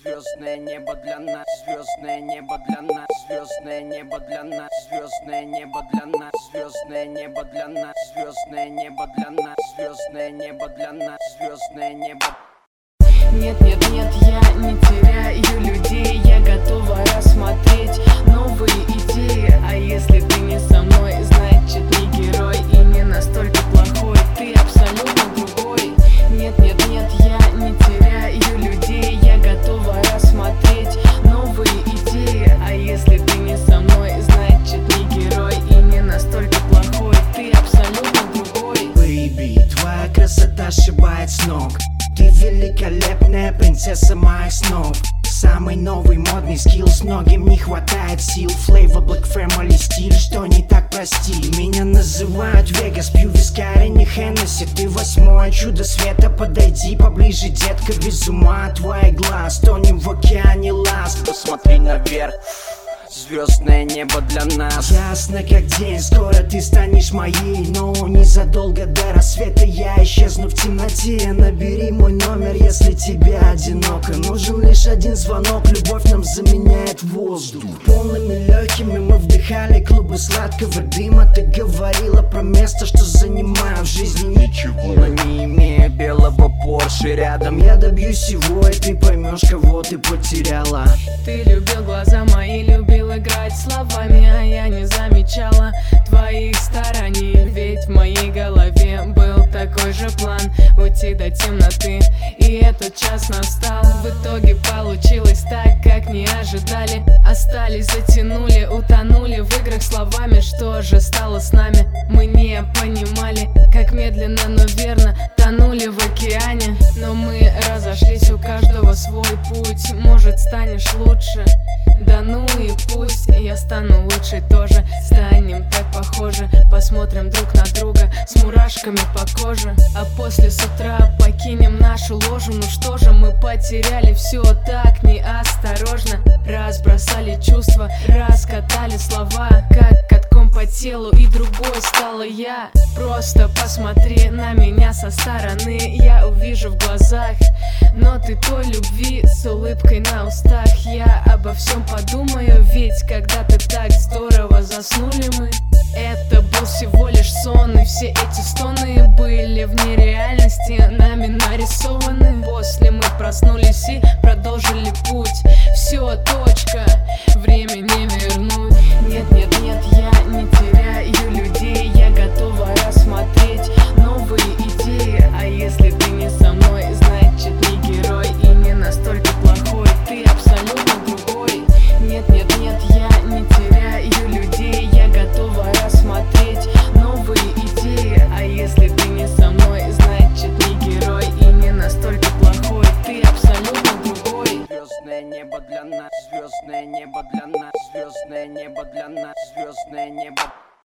Звездное небо для нас, звездное небо для нас, звездное небо для нас, звездное небо для нас, звездное небо для нас, звездное небо для нас, звездное небо для нас, звездное небо. Нет, нет, нет, я не теряю людей, я готова рассмотреть новые идеи. А если ты не со мной, значит не герой и не настолько плохой, ты абсолютно другой. Нет, нет, нет, я не теряю людей, я готова рассмотреть новые идеи. А если ты не со мной, значит не герой и не настолько плохой, ты абсолютно другой. Baby, твоя красота сшибает с ног. Ты великолепная принцесса моих снов. Самый новый модный скиллс, многим не хватает сил. Flavor Black Family стиль, что не так, прости. Меня называют Вегас, пью вискарь, не Хеннесси. Ты восьмое чудо света, подойди поближе, детка, без ума от твоих глаз. Тонем в океане ласк. Посмотри наверх, звездное небо для нас. Ясно как день, скоро ты станешь моей. Но незадолго до рассвета я исчезну в темноте. Набери мой номер, если тебе одиноко. Нужен лишь один звонок, любовь нам заменяет воздух. Полными легкими мы вдыхали клубы сладкого дыма. Ты говорила про место, что занимаю в жизни ничего, но не имея белого Порше рядом. Я добьюсь всего, и ты поймешь, кого ты потеряла. Ты любил глаза мои, любил играть словами, а я не замечала твоих стараний. Ведь в моей голове был такой же план — уйти до темноты, и этот час настал. В итоге получилось так, как не ожидали. Остались, затянули, утонули в играх словами. Что же стало с нами? Мы не понимали, как медленно, но верно тонули в океане. Но мы разошлись, у каждого свой путь. Может, станешь лучше? Да ну и пусть, я стану лучшей тоже. Станем так похожи, посмотрим друг на друга с мурашками по коже. А после с утра покинем нашу ложу. Ну что же, мы потеряли все так неосторожно. Разбросали чувства, раскатали слова, как катком по телу, и другой стала я. Просто посмотри на меня со стороны, я увижу в глазах, но ты той любви с улыбкой на устах. Я обо всем подумаю, ведь когда-то так здорово заснули мы. Это был всего лишь сон, и все эти стоны были в нереальности, нами нарисованы. После мы проснулись и продолжили путь. Все, точка, время не вернуть. Нет, нет, нет, я не теряю людей, я готова рассмотреть новые идеи. А если ты не со мной, значит не герой и не настолько плохой, ты абсолютно другой. Нет, нет, нет, я не теряю людей, я готова рассмотреть новые идеи. А если ты не со мной, значит не герой и не настолько плохой, ты абсолютно другой. Звездное небо для нас, звездное небо для нас, звездное небо для нас, звездное небо.